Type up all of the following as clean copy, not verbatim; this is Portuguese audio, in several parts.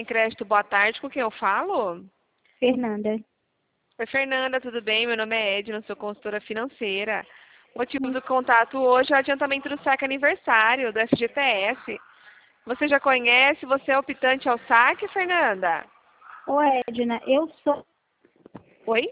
em Crédito, boa tarde. Com quem eu falo? Fernanda. Oi, Fernanda, tudo bem? Meu nome é Edna, sou consultora financeira. O motivo do contato hoje é o adiantamento do saque aniversário do FGTS. Você já conhece? Você é optante ao saque, Fernanda? Ô, Edna, eu sou Oi?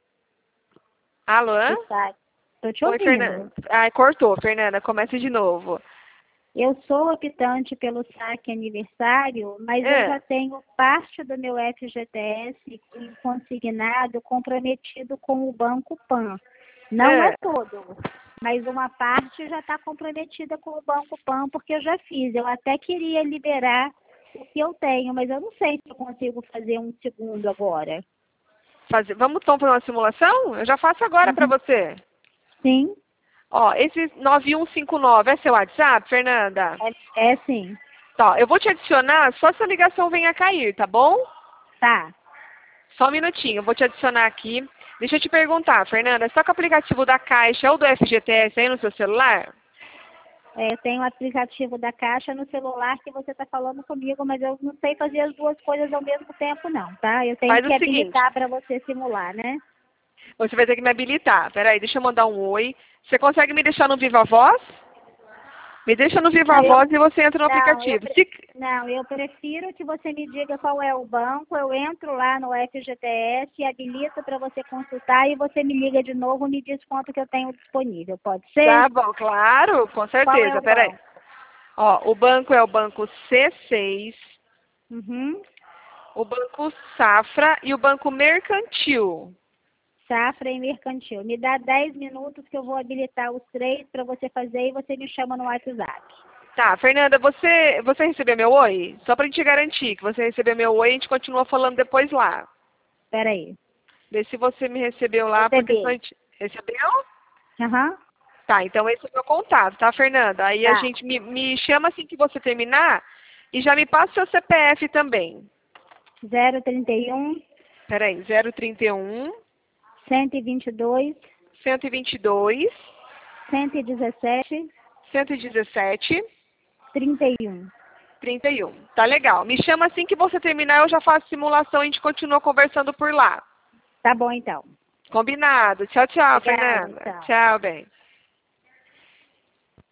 Alô? do saque. Tô te Oi, Fernanda. ouvindo. Ai, cortou, Fernanda. Começa de novo. Eu sou optante pelo saque aniversário, mas eu É. já tenho parte do meu FGTS consignado, comprometido com o Banco Pan. Não é É. todo, mas uma parte já está comprometida com o Banco Pan, porque eu já fiz. Eu até queria liberar o que eu tenho, mas eu não sei se eu consigo fazer um segundo agora. Vamos então para uma simulação? Eu já faço agora para Uhum. você. Sim, Ó, esse 9159 é seu WhatsApp, Fernanda? é sim. Tá, eu vou te adicionar só se a ligação venha a cair, tá bom? Tá. Só um minutinho, eu vou te adicionar aqui. Deixa eu te perguntar, Fernanda, está com o aplicativo da Caixa ou do FGTS aí no seu celular? É, eu tenho o aplicativo da Caixa no celular que você está falando comigo, mas eu não sei fazer as duas coisas ao mesmo tempo, não, tá? Eu tenho Faz que o seguinte, habilitar para você simular, né? você vai ter que me habilitar. Peraí, deixa eu mandar um oi. Você consegue me deixar no Viva Voz? Me deixa no Viva Não, Voz e você entra no não, aplicativo. Se... não, eu prefiro que você me diga qual é o banco, eu entro lá no FGTS, habilito para você consultar e você me liga de novo e me diz quanto que eu tenho disponível. Pode ser? Tá bom, claro, com Qual é certeza. o Peraí. banco? Ó, o banco é o banco C6, Uhum. o banco Safra e o banco Mercantil. Safra e mercantil. Me dá 10 minutos que eu vou habilitar os três para você fazer e você me chama no WhatsApp. Tá, Fernanda, você recebeu meu oi? Só pra gente garantir que você recebeu meu oi, a gente continua falando depois lá. Espera aí. Vê se você me recebeu lá, porque senão a Recebi. gente... Recebeu? Aham. Tá, então esse é o meu contato, tá, Fernanda? Aí a Tá. gente me chama assim que você terminar e já me passa o seu CPF também. 031 Peraí, 031 122 122 117 117 31. 31. Tá legal. Me chama assim que você terminar, eu já faço simulação e a gente continua conversando por lá. Tá bom então. Combinado. Tchau, tchau, Obrigada, Fernanda. tchau. Tchau, bem.